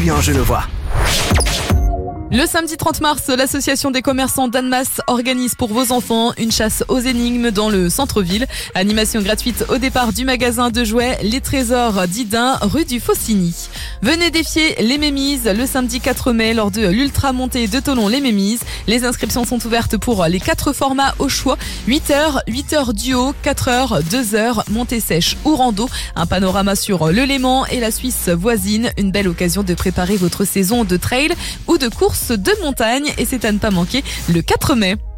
Bien genevois. Le samedi 30 mars, l'association des commerçants d'Annemasse organise pour vos enfants une chasse aux énigmes dans le centre-ville. Animation gratuite au départ du magasin de jouets Les Trésors d'Idin, rue du Faucigny. Venez défier les mémises le samedi 4 mai lors de l'ultra montée de Thonon les Mémises. Les inscriptions sont ouvertes pour les 4 formats au choix. 8h, 8h duo, 4h, 2h, montée sèche ou rando. Un panorama sur le Léman et la Suisse voisine. Une belle occasion de préparer votre saison de trail ou de course de montagne, et c'est à ne pas manquer le 4 mai.